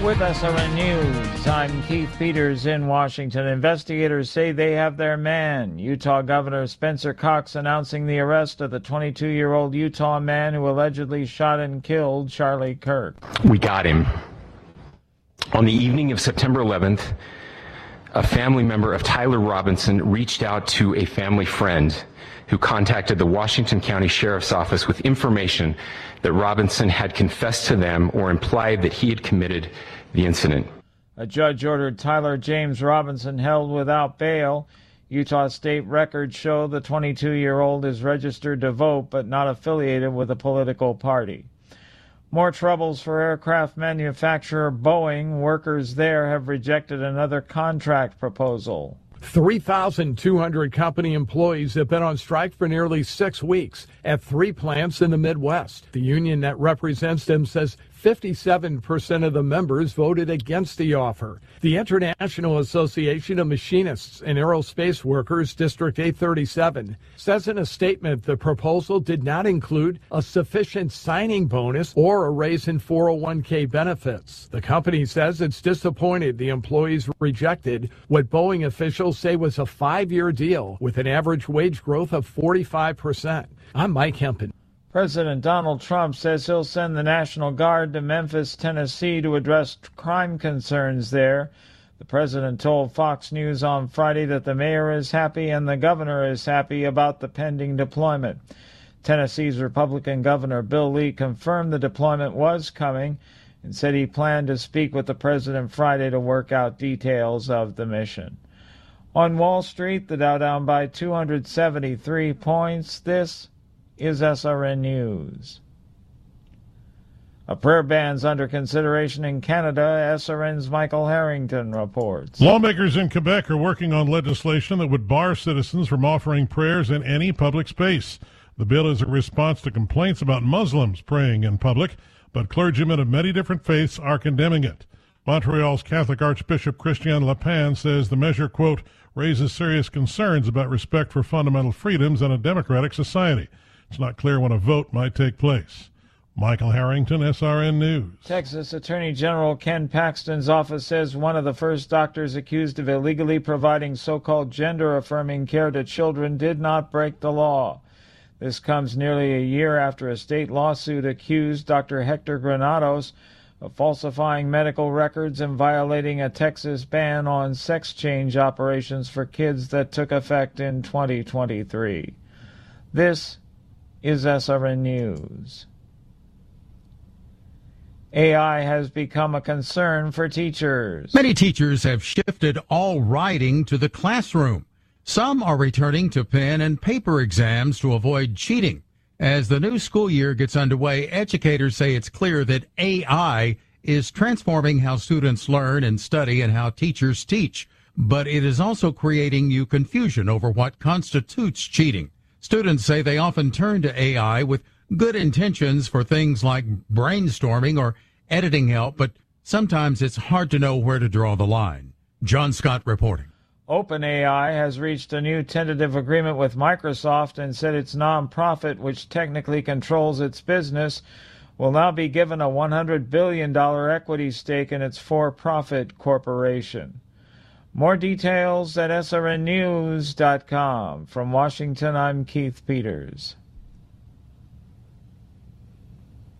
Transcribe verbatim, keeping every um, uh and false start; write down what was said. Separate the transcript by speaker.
Speaker 1: With S R N News, I'm Keith Peters in Washington. Investigators say they have their man. Utah Governor Spencer Cox announcing the arrest of the twenty-two-year-old Utah man who allegedly shot and killed Charlie Kirk.
Speaker 2: We got him. On the evening of September eleventh, a family member of Tyler Robinson reached out to a family friend who contacted the Washington County Sheriff's Office with information that Robinson had confessed to them or implied that he had committed the incident.
Speaker 1: A judge ordered Tyler James Robinson held without bail. Utah state records show the twenty-two-year-old is registered to vote but not affiliated with a political party. More troubles for aircraft manufacturer Boeing. Workers there have rejected another contract proposal.
Speaker 3: three thousand two hundred company employees have been on strike for nearly six weeks at three plants in the Midwest. The union that represents them says fifty-seven percent of the members voted against the offer. The International Association of Machinists and Aerospace Workers, District eight thirty-seven, says in a statement the proposal did not include a sufficient signing bonus or a raise in four oh one k benefits. The company says it's disappointed the employees rejected what Boeing officials say was a five-year deal with an average wage growth of forty-five percent. I'm Mike Hempen.
Speaker 1: President Donald Trump says he'll send the National Guard to Memphis, Tennessee to address crime concerns there. The president told Fox News on Friday that the mayor is happy and the governor is happy about the pending deployment. Tennessee's Republican Governor Bill Lee confirmed the deployment was coming and said he planned to speak with the president Friday to work out details of the mission. On Wall Street, the Dow down by two hundred seventy-three points. This is S R N News. A prayer ban's under consideration in Canada. S R N's Michael Harrington reports.
Speaker 4: Lawmakers in Quebec are working on legislation that would bar citizens from offering prayers in any public space. The bill is a response to complaints about Muslims praying in public, but clergymen of many different faiths are condemning it. Montreal's Catholic Archbishop Christian Lapin says the measure, quote, raises serious concerns about respect for fundamental freedoms in a democratic society. It's not clear when a vote might take place. Michael Harrington, S R N News.
Speaker 1: Texas Attorney General Ken Paxton's office says one of the first doctors accused of illegally providing so-called gender-affirming care to children did not break the law. This comes nearly a year after a state lawsuit accused Doctor Hector Granados of falsifying medical records and violating a Texas ban on sex change operations for kids that took effect in twenty twenty-three. This is S R N News. A I has become a concern for teachers.
Speaker 5: Many teachers have shifted all writing to the classroom. Some are returning to pen and paper exams to avoid cheating. As the new school year gets underway, educators say it's clear that A I is transforming how students learn and study and how teachers teach. But it is also creating new confusion over what constitutes cheating. Students say they often turn to A I with good intentions for things like brainstorming or editing help, but sometimes it's hard to know where to draw the line. John Scott reporting.
Speaker 1: OpenAI has reached a new tentative agreement with Microsoft and said its nonprofit, which technically controls its business, will now be given a one hundred billion dollars equity stake in its for-profit corporation. More details at S R N news dot com. From Washington, I'm Keith Peters.